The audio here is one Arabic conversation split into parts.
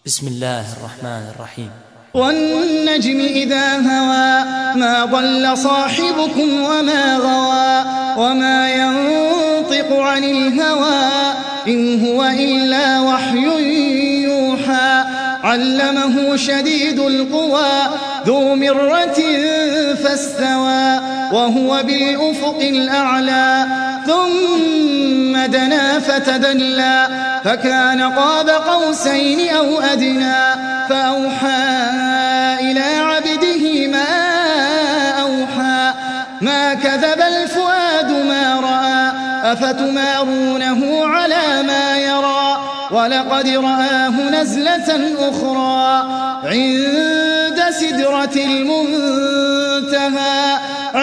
بسم الله الرحمن الرحيم. والنجم إذا هوى ما ضل صاحبكم وما غوى وما ينطق عن الهوى إن هو إلا وحي يوحى علمه شديد القوى ذو مرة فاستوى وهو بالأفق الأعلى ثم دنا فتدلى فكان قاب قوسين أو أدنى فأوحى إلى عبده ما أوحى ما كذب الفؤاد ما رأى أفتمارونه على ما يرى ولقد رآه نزلة أخرى عند سدرة المنتهى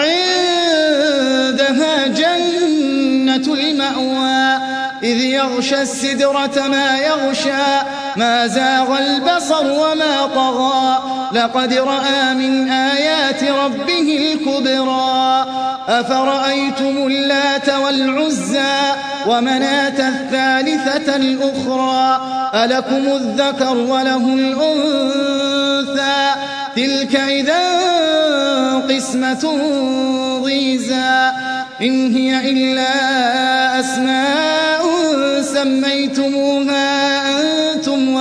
عندها جنة المأوى إذ يغشى السدرة ما يغشى ما زاغ البصر وما طغى لقد رأى من آيات ربه الكبرى أفرأيتم اللات والعزى ومناة الثالثة الأخرى ألكم الذكر وله الأنثى تلك إذا قسمة ضيزى إن هي إلا أسماء سميتموها أنتم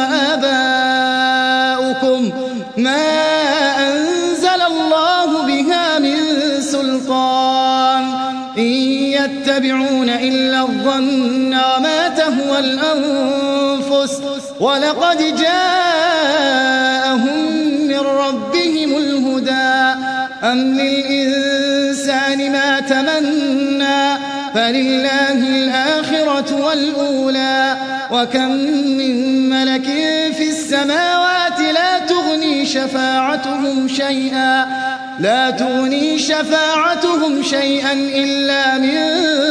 وآباؤكم ما أنزل الله بها من سلطان إن يتبعون إلا الظن وما تهوى الأنفس ولقد جاءهم من ربهم الهدى أم للإنسان ما تمنى فلله الآخرة والأولى وكم من ملك في السماوات لا تغني شفاعتهم شيئا إلا من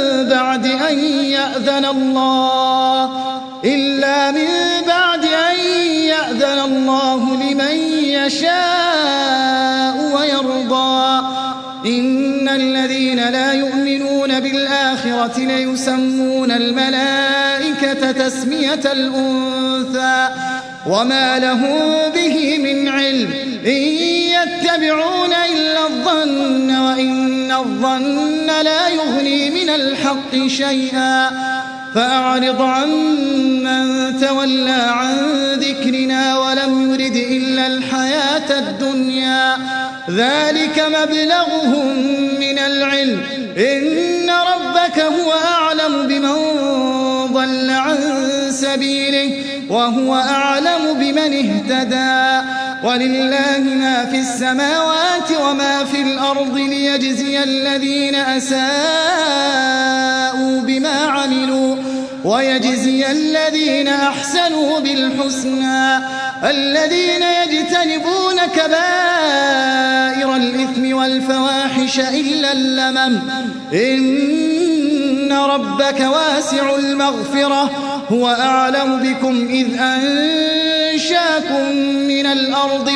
بعد أن يأذن الله لمن يشاء ويرضى إن الذين لا يؤمنون بالآخرة ليسمون الملائكة تسمية الأنثى وما لهم به من علم إن يتبعون إلا الظن وإن الظن لا يغني من الحق شيئا فأعرض عن من تولى عن ذكرنا ولم يرد إلا الحياة الدنيا ذلك مبلغهم من العلم إن ربك هو أعلم بمن ضل عن سبيله وهو أعلم بمن اهتدى ولله ما في السماوات وما في الأرض ليجزي الذين أساءوا بما عملوا ويجزي الذين أحسنوا بالحسنى الذين يجتنبون كبائر الإثم والفواحش إلا اللمم إن ربك واسع المغفرة هو أعلم بكم إذ أنشاكم من الأرض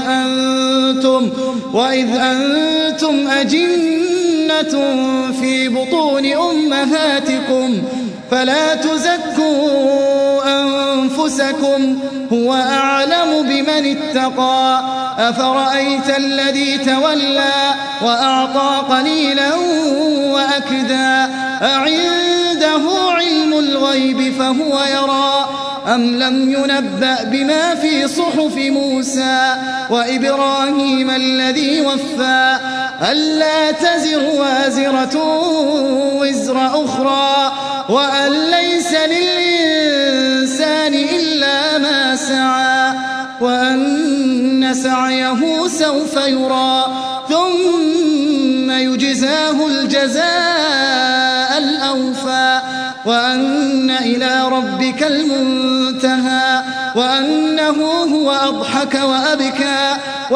وإذ أنتم أجنة في بطون أمهاتكم فلا تزكوا أنفسكم هو أعلم بمن اتقى أفرأيت الذي تولى وأعطى قليلا وأكدى أعنده علم الغيب فهو يرى أم لم ينبأ بما في صحف موسى وإبراهيم الذي وفى ألا تزر وازرة وزر أخرى وأن ليس للإنسان إلا ما سعى وأن سعيه سوف يرى ثم يجزاه الجزاء الأوفى وأن إلى ربك المنتهى وأنه هو أضحك وأبكى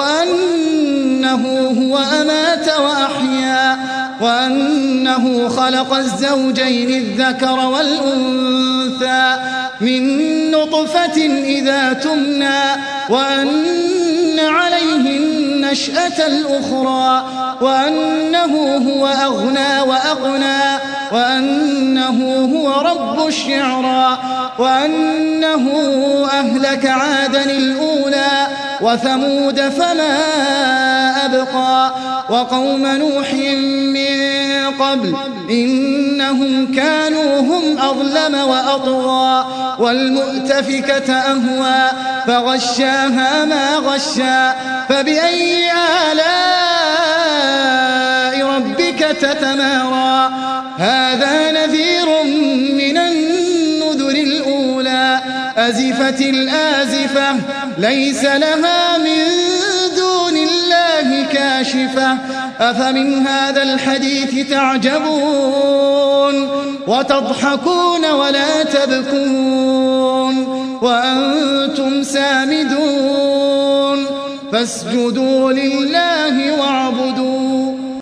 وأنه هو أمات وأحيا وأنه خلق الزوجين الذكر والأنثى من نطفة إذا تمنى وأن عليه النشأة الأخرى وأنه هو أغنى وأقنى وأنه هو رب الشعرى وأنه أهلك عادا الأولى وثمود فما أبقى وقوم نوح من قبل إنهم كانوا هم أظلم وأطغى والمؤتفكة أهوى فغشاها ما غشى فبأي آلاء ربك تتمارى هذا نذير من النذر الأولى أزفت الآزفة ليس لها من دون الله كاشفة أفمن هذا الحديث تعجبون وتضحكون ولا تبكون وأنتم سامدون فاسجدوا لله واعبدوا